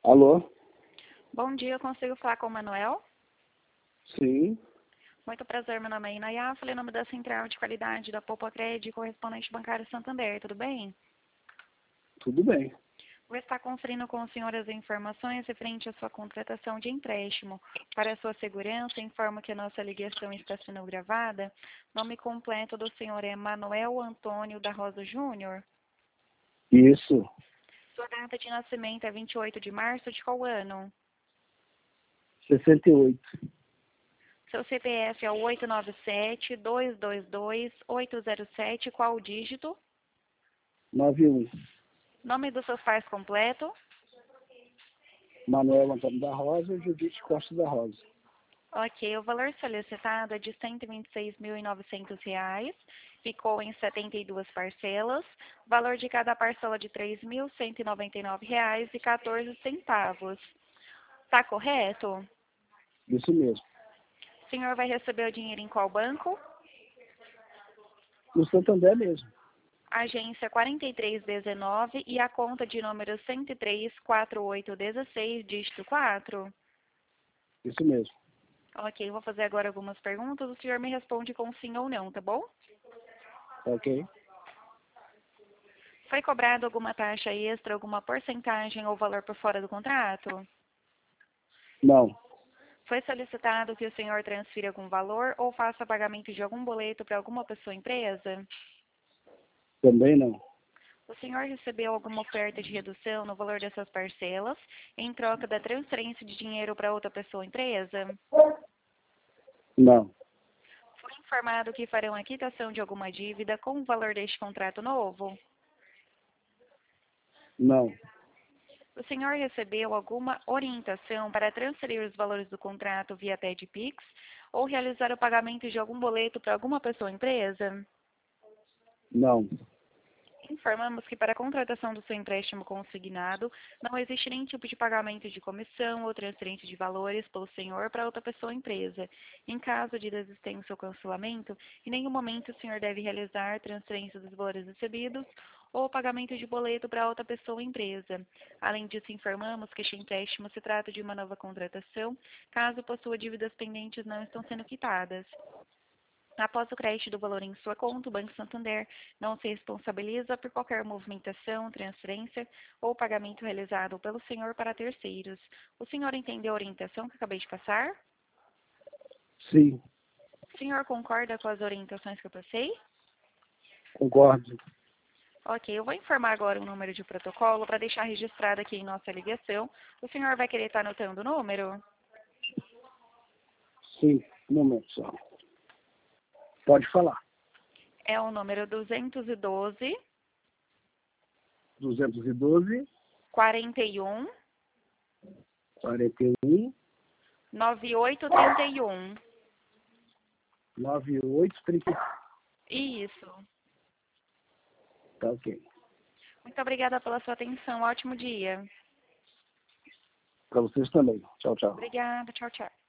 Alô? Bom dia, eu consigo falar com o Manuel? Sim, Muito prazer, meu nome é Inaya, falei em nome da Central de Qualidade da Poupa Crédito, correspondente bancário Santander, tudo bem? tudo bem. Vou estar conferindo com o senhor as informações referente à sua contratação de empréstimo. Para a sua segurança, informo que a nossa ligação está sendo gravada. Nome completo do senhor é Manuel Antônio da Rosa Júnior. Isso, Sua data de nascimento é 28 de março de qual ano? 68, Seu CPF é o 897-222-807, qual o dígito? 91. Nome dos seus pais completo? Manuel Antônio da Rosa e Judite Costa da Rosa. Ok, o valor solicitado é de R$ 126.900, ficou em 72 parcelas, valor de cada parcela de R$ 3.199,14. Está correto? Isso mesmo. O senhor vai receber o dinheiro em qual banco? No Santander mesmo. Agência 4319 e a conta de número 1034816, dígito 4. Isso mesmo. Ok, vou fazer agora algumas perguntas. O senhor me responde com sim ou não, tá bom? Ok? Foi cobrado alguma taxa extra, alguma porcentagem ou valor por fora do contrato? Não, Foi solicitado que o senhor transfira algum valor ou faça pagamento de algum boleto para alguma pessoa ou empresa? também não. O senhor recebeu alguma oferta de redução no valor dessas parcelas em troca da transferência de dinheiro para outra pessoa ou empresa? Não, Foi informado que farão a quitação de alguma dívida com o valor deste contrato novo? não, O senhor recebeu alguma orientação para transferir os valores do contrato via TED Pix ou realizar o pagamento de algum boleto para alguma pessoa ou empresa? não, Informamos que para a contratação do seu empréstimo consignado, não existe nenhum tipo de pagamento de comissão ou transferência de valores pelo senhor para outra pessoa ou empresa. Em caso de desistência ou cancelamento, em nenhum momento o senhor deve realizar transferência dos valores recebidos ou pagamento de boleto para outra pessoa ou empresa. Além disso, informamos que este empréstimo se trata de uma nova contratação, caso possua dívidas pendentes não estão sendo quitadas. Após o crédito do valor em sua conta, o Banco Santander não se responsabiliza por qualquer movimentação, transferência ou pagamento realizado pelo senhor para terceiros. O senhor entendeu a orientação que acabei de passar? sim, O senhor concorda com as orientações que eu passei? concordo. Ok, eu vou informar agora o número de protocolo para deixar registrado aqui em nossa ligação. O senhor vai querer estar anotando o número? Sim, um momento só. Pode falar. É o número 212 212, 41 41, 9831. 98, 30. Isso. Tá ok. Muito obrigada pela sua atenção. Ótimo dia. Para vocês também. Tchau, tchau. Obrigada. Tchau, tchau.